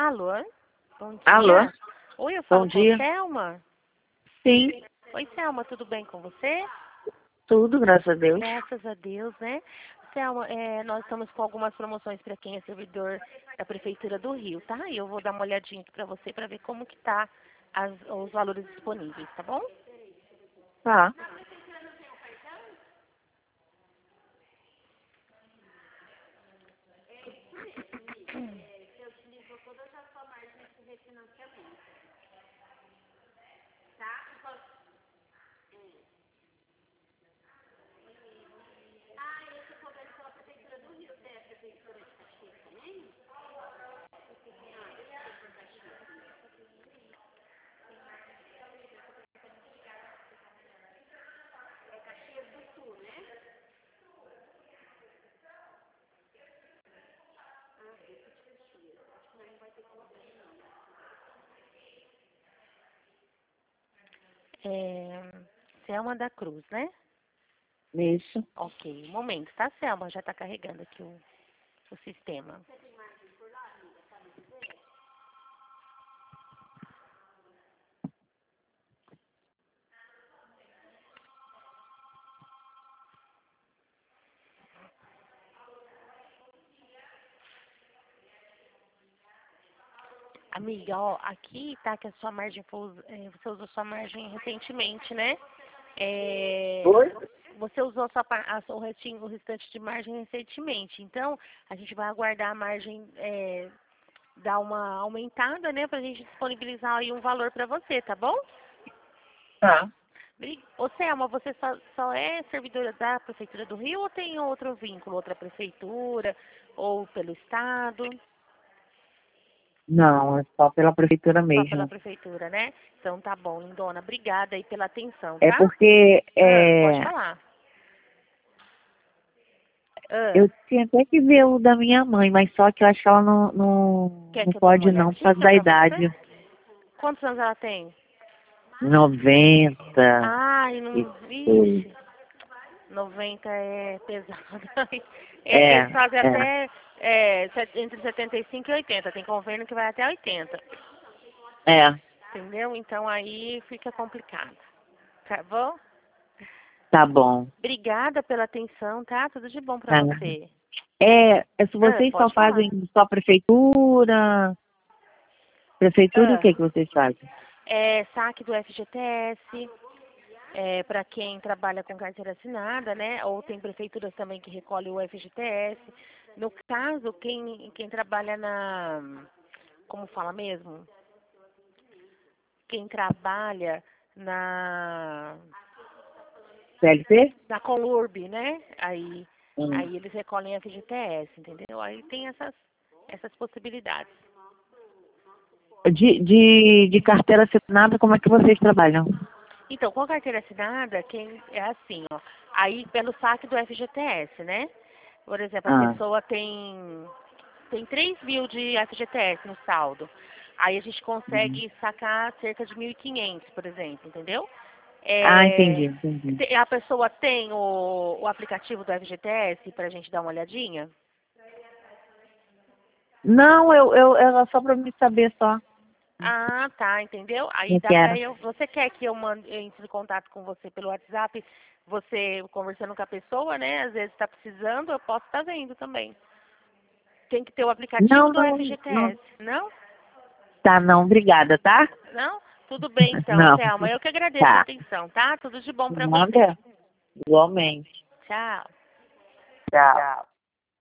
Alô? Bom dia. Alô? Oi, eu Bom falo com dia. Selma. Sim, Oi, Selma, tudo bem com você? tudo, graças a Deus. Graças a Deus, né? Selma, nós estamos com algumas promoções para quem é servidor da Prefeitura do Rio, tá? E eu vou dar uma olhadinha aqui para você para ver como que tá os valores disponíveis, tá bom? Tá. Selma da Cruz, né? Isso. Ok, um momento, tá, Selma? Já tá carregando aqui o sistema. Amiga, ó, aqui tá que a sua margem você usou sua margem recentemente, né? Oi? Você usou o restante de margem recentemente. Então, a gente vai aguardar a margem dar uma aumentada, né? Pra gente disponibilizar aí um valor pra você, tá bom? Tá. Ô, Selma, você só é servidora da Prefeitura do Rio ou tem outro vínculo, outra prefeitura ou pelo Estado? Não, é só pela prefeitura Só pela mesmo. prefeitura, né? Então tá bom, lindona. Obrigada aí pela atenção, É tá? porque Pode falar. Ah, eu tinha até que ver o da minha mãe, mas só que eu acho que ela quer não que eu dê uma pode não, por causa olhadinha da pra você? idade. Quantos anos ela tem? 90. Ai, E não. tudo. Vixe, 90 é pesado. Eles fazem É. até entre 75 e 80. Tem convênio que vai até 80. É. Entendeu? Então aí fica complicado. Tá bom? Tá bom. Obrigada pela atenção, tá? Tudo de bom pra Tá. você. Se vocês só Pode falar. fazem só prefeitura. Prefeitura, o Ah, que que vocês fazem? saque do FGTS, para quem trabalha com carteira assinada, né? Ou tem prefeituras também que recolhem o FGTS. No caso, quem trabalha como fala mesmo? Quem trabalha na, CLT? na Conurb, né? Aí Hum. eles recolhem FGTS, entendeu? Aí tem essas possibilidades. De carteira assinada, como é que vocês trabalham? Então, com a carteira assinada, quem é assim, ó, aí pelo saque do FGTS, né? Por exemplo, a Ah, pessoa tem 3 mil de FGTS no saldo. Aí a gente uhum. consegue sacar cerca de 1.500, por exemplo, entendeu? Entendi, entendi. A pessoa tem o aplicativo do FGTS para a gente dar uma olhadinha? Não, era só para me saber só. Ah, tá, entendeu? Aí Eu dá pra quero. eu. Você quer que eu entre em contato com você pelo WhatsApp? Você conversando com a pessoa, né? Às vezes está precisando, eu posso estar vendo também. Tem que ter o aplicativo Não, do não, não. FGTS. Não? Tá, não, obrigada, tá? Não? Tudo bem então, Não, Selma. Eu que agradeço a tá. atenção, tá? Tudo de bom pra você. Nada, igualmente. Tchau. Tchau. Tchau.